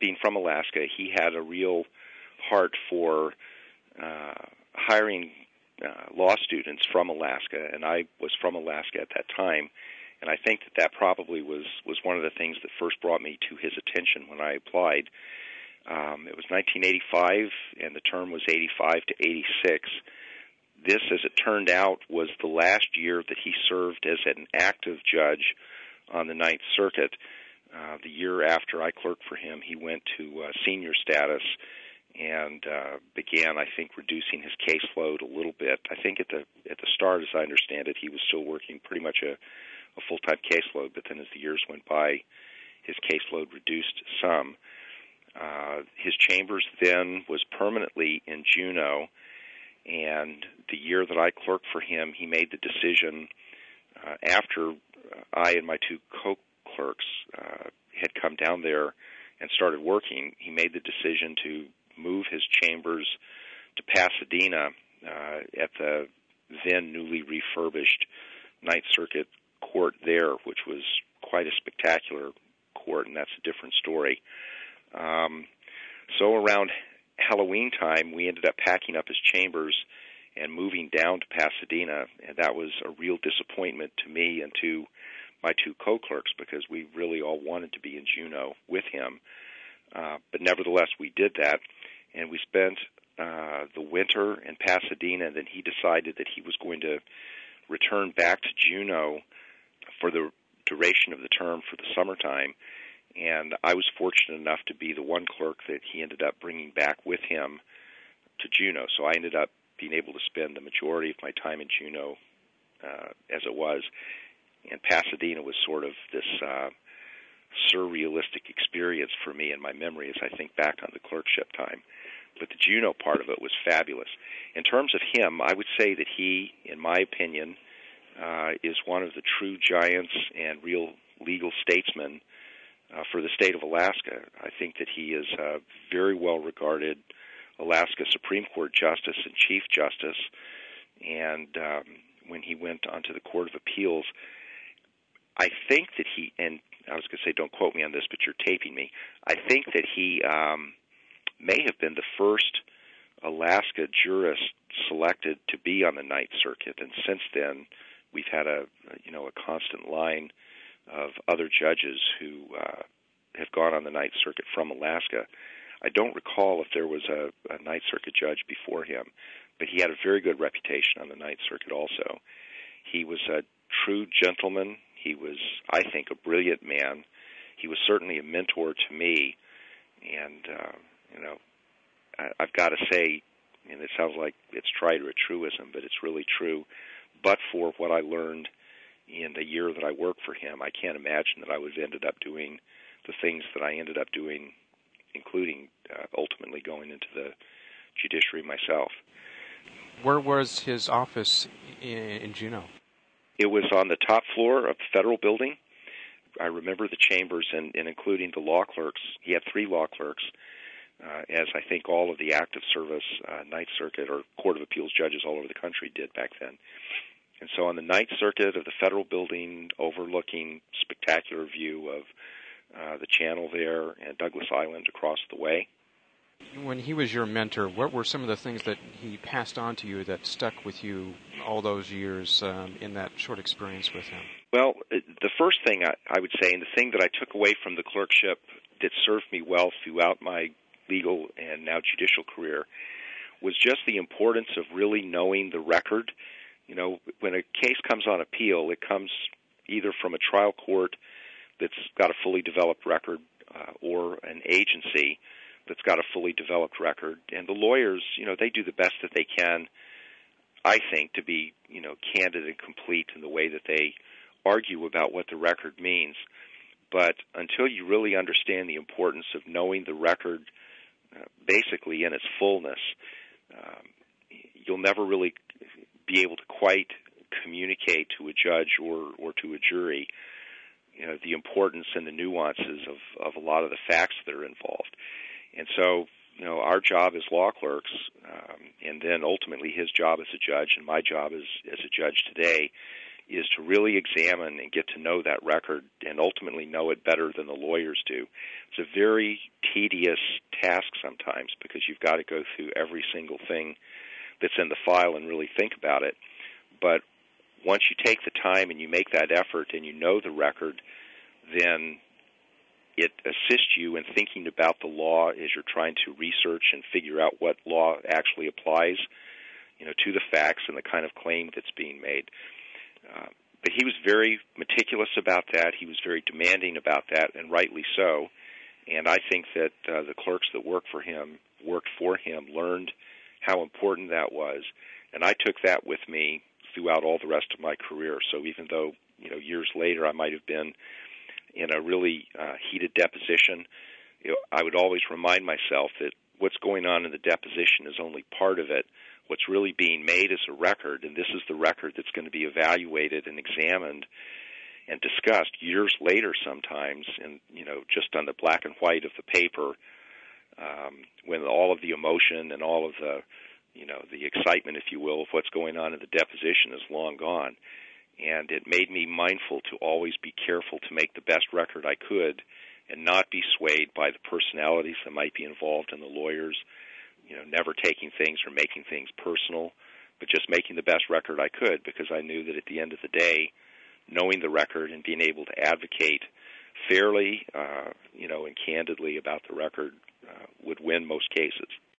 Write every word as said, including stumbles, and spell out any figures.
being from Alaska, he had a real heart for uh, hiring uh, law students from Alaska, and I was from Alaska at that time, and I think that that probably was, was one of the things that first brought me to his attention when I applied. Um, it was nineteen eighty-five, and the term was eighty-five to eighty-six. This, as it turned out, was the last year that he served as an active judge on the Ninth Circuit. Uh, the year after I clerked for him, he went to uh, senior status and uh, began, I think, reducing his caseload a little bit. I think at the at the start, as I understand it, he was still working pretty much a, a full-time caseload, but then as the years went by, his caseload reduced some. Uh, his chambers then was permanently in Juneau, and the year that I clerked for him, he made the decision, uh, after I and my two co-clerks uh, had come down there and started working, he made the decision to move his chambers to Pasadena uh, at the then newly refurbished Ninth Circuit court there, which was quite a spectacular court, and that's a different story. Um, so around Halloween time, we ended up packing up his chambers and moving down to Pasadena, and that was a real disappointment to me and to my two co-clerks because we really all wanted to be in Juneau with him. Uh, but nevertheless, we did that, and we spent uh, the winter in Pasadena, and then he decided that he was going to return back to Juneau for the duration of the term for the summertime. And I was fortunate enough to be the one clerk that he ended up bringing back with him to Juneau. So I ended up being able to spend the majority of my time in Juneau uh, as it was. And Pasadena was sort of this uh, surrealistic experience for me in my memory as I think back on the clerkship time. But the Juneau part of it was fabulous. In terms of him, I would say that he, in my opinion, uh, is one of the true giants and real legal statesmen Uh, for the state of Alaska. I think that he is a very well-regarded Alaska Supreme Court Justice and Chief Justice, and um, when he went onto the Court of Appeals, I think that he, and I was going to say don't quote me on this, but you're taping me, I think that he um, may have been the first Alaska jurist selected to be on the Ninth Circuit, and since then we've had a, you know, a constant line of other judges who uh, have gone on the Ninth Circuit from Alaska. I don't recall if there was a, a Ninth Circuit judge before him, but he had a very good reputation on the Ninth Circuit also. He was a true gentleman. He was, I think, a brilliant man. He was certainly a mentor to me, and, uh, you know, I, I've got to say, and it sounds like it's trite or a truism, but it's really true, but for what I learned in the year that I worked for him, I can't imagine that I would have ended up doing the things that I ended up doing, including uh, ultimately going into the judiciary myself. Where was his office in, in Juneau? It was on the top floor of the federal building. I remember the chambers, and, and including the law clerks. He had three law clerks, uh, as I think all of the active service uh, Ninth Circuit or Court of Appeals judges all over the country did back then. And so on the Ninth Circuit of the federal building, overlooking spectacular view of uh, the channel there and Douglas Island across the way. When he was your mentor, what were some of the things that he passed on to you that stuck with you all those years um, in that short experience with him? Well, the first thing I, I would say, and the thing that I took away from the clerkship that served me well throughout my legal and now judicial career, was just the importance of really knowing the record. You know, when a case comes on appeal, it comes either from a trial court that's got a fully developed record uh, or an agency that's got a fully developed record. And the lawyers, you know, they do the best that they can, I think, to be, you know, candid and complete in the way that they argue about what the record means. But until you really understand the importance of knowing the record uh, basically in its fullness, um, you'll never really be able to quite communicate to a judge or, or to a jury, you know, the importance and the nuances of, of a lot of the facts that are involved. And so, you know, our job as law clerks, um, and then ultimately his job as a judge and my job as, as a judge today, is to really examine and get to know that record and ultimately know it better than the lawyers do. It's a very tedious task sometimes because you've got to go through every single thing that's in the file and really think about it. But once you take the time and you make that effort and you know the record, then it assists you in thinking about the law as you're trying to research and figure out what law actually applies, you know, to the facts and the kind of claim that's being made. Uh, but he was very meticulous about that. He was very demanding about that, and rightly so. And I think that uh, the clerks that worked for him, worked for him, learned how important that was. And I took that with me throughout all the rest of my career. So even though, you know, years later I might have been in a really uh, heated deposition, you know, I would always remind myself that what's going on in the deposition is only part of it. What's really being made is a record, and this is the record that's going to be evaluated and examined and discussed years later sometimes, and, you know, just on the black and white of the paper, um, when all of the emotion and all of the, you know, the excitement, if you will, of what's going on in the deposition is long gone. And it made me mindful to always be careful to make the best record I could and not be swayed by the personalities that might be involved in the lawyers, you know, never taking things or making things personal, but just making the best record I could, because I knew that at the end of the day, knowing the record and being able to advocate fairly, uh, you know, and candidly about the record uh, would win most cases.